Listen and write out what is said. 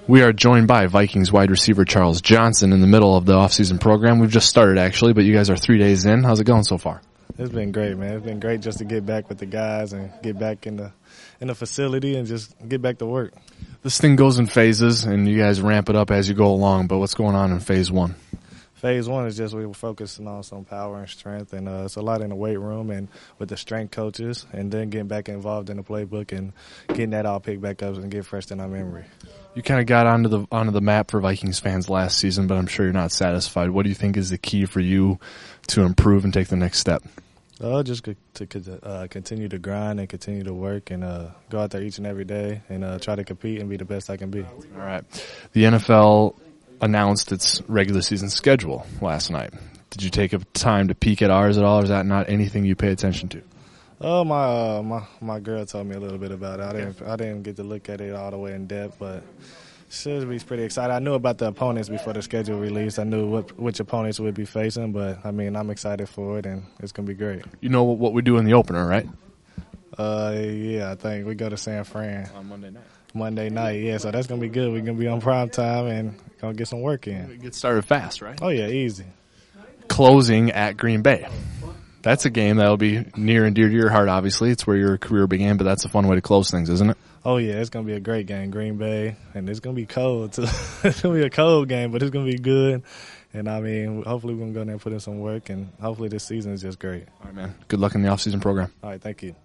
We are joined by Vikings wide receiver Charles Johnson in the middle of the offseason program. We've just started, actually, but you guys are 3 days in. How's it going so far? It's been great, man. It's been great just to get back with the guys and get back in the facility and just get back to work. This thing goes in phases, and you guys ramp it up as you go along, but what's going on in phase one? Phase one is just we were focusing on some power and strength, and it's a lot in the weight room and with the strength coaches, and then getting back involved in the playbook and getting that all picked back up and get fresh in our memory. You kind of got onto the map for Vikings fans last season, but I'm sure you're not satisfied. What do you think is the key for you to improve and take the next step? Just to continue to grind and continue to work and go out there each and every day and try to compete and be the best I can be. All right. The NFL announced its regular season schedule last night. Did you take time to peek at ours at all, or is that not anything you pay attention to? Oh, my girl told me a little bit about it. I didn't get to look at it all the way in depth, but should be pretty excited. I knew about the opponents before the schedule released. I knew which opponents we'd be facing, but I mean, I'm excited for it, and it's gonna be great. You know what we do in the opener, right? Yeah, I think we go to San Fran on Monday night. Monday night, yeah. So that's gonna be good. We're gonna be on prime time and gonna get some work in. Get started fast, right? Oh yeah, easy. Closing at Green Bay. That's a game that'll be near and dear to your heart, obviously. It's where your career began, but that's a fun way to close things, isn't it? Oh, yeah, it's going to be a great game, Green Bay, and it's going to be cold, too. It's going to be a cold game, but it's going to be good. And, I mean, hopefully we're going to go in there and put in some work, and hopefully this season is just great. All right, man. Good luck in the offseason program. All right, thank you.